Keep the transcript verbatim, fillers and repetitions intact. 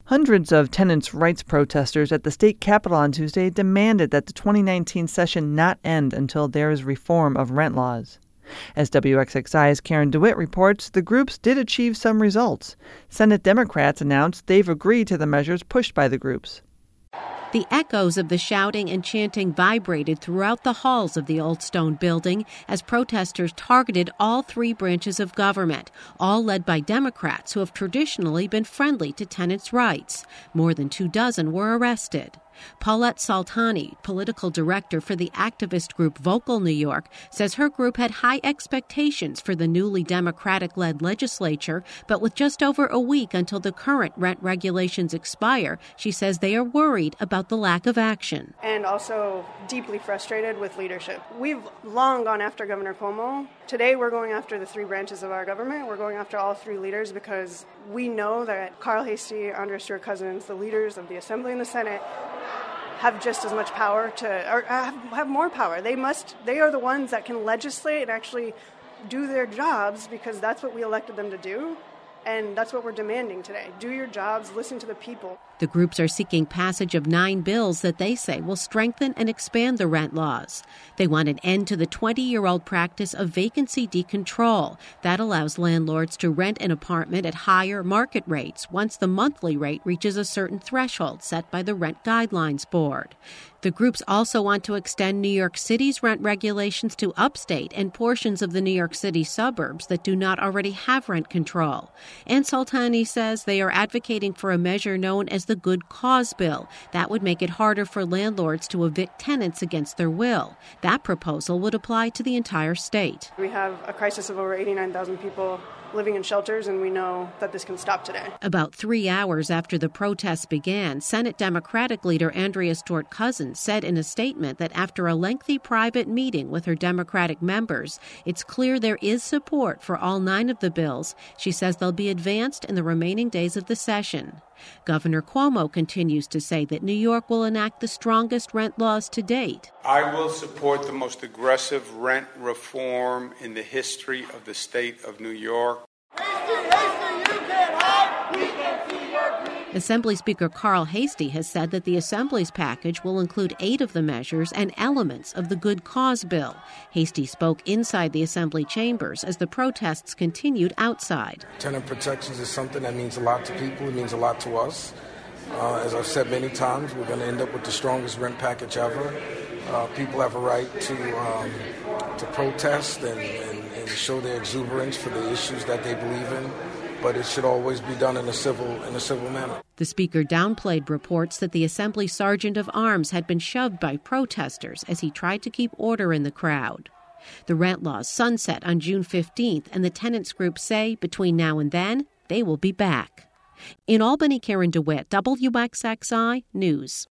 Hundreds of tenants' rights protesters at the state capitol on Tuesday demanded that the twenty nineteen session not end until there is reform of rent laws. As W X X I's Karen DeWitt reports, the groups did achieve some results. Senate Democrats announced they've agreed to the measures pushed by the groups. The echoes of the shouting and chanting vibrated throughout the halls of the Old Stone Building as protesters targeted all three branches of government, all led by Democrats who have traditionally been friendly to tenants' rights. More than two dozen were arrested. Paulette Saltani, political director for the activist group Vocal New York, says her group had high expectations for the newly Democratic-led legislature, but with just over a week until the current rent regulations expire, she says they are worried about the lack of action. And also deeply frustrated with leadership. We've long gone after Governor Cuomo. Today we're going after the three branches of our government. We're going after all three leaders because we know that Carl Heastie, Andrea Stewart-Cousins, the leaders of the Assembly and the Senate, have just as much power to, or have, have more power. They must, they are the ones that can legislate and actually do their jobs because that's what we elected them to do. And that's what we're demanding today. Do your jobs, listen to the people. The groups are seeking passage of nine bills that they say will strengthen and expand the rent laws. They want an end to the twenty-year-old practice of vacancy decontrol. That allows landlords to rent an apartment at higher market rates once the monthly rate reaches a certain threshold set by the Rent Guidelines Board. The groups also want to extend New York City's rent regulations to upstate and portions of the New York City suburbs that do not already have rent control. And Saltani says they are advocating for a measure known as the Good Cause Bill. That would make it harder for landlords to evict tenants against their will. That proposal would apply to the entire state. We have a crisis of over eighty-nine thousand people living in shelters, and we know that this can stop today. About three hours after the protests began, Senate Democratic leader Andrea Stewart-Cousins said in a statement that after a lengthy private meeting with her Democratic members, it's clear there is support for all nine of the bills. She says they'll be advanced in the remaining days of the session. Governor Cuomo continues to say that New York will enact the strongest rent laws to date. I will support the most aggressive rent reform in the history of the state of New York. Heastie, Heastie, you can't hide. We can see your greed. Assembly Speaker Carl Heastie has said that the Assembly's package will include eight of the measures and elements of the Good Cause Bill. Heastie spoke inside the Assembly chambers as the protests continued outside. Tenant protections is something that means a lot to people. It means a lot to us. Uh, as I've said many times, we're going to end up with the strongest rent package ever. Uh, people have a right to um, to protest and, and, and show their exuberance for the issues that they believe in. But it should always be done in a civil in a civil manner. The Speaker downplayed reports that the Assembly Sergeant of Arms had been shoved by protesters as he tried to keep order in the crowd. The rent laws sunset on June fifteenth, and the tenants group say between now and then, they will be back. In Albany, Karen DeWitt, W X X I News.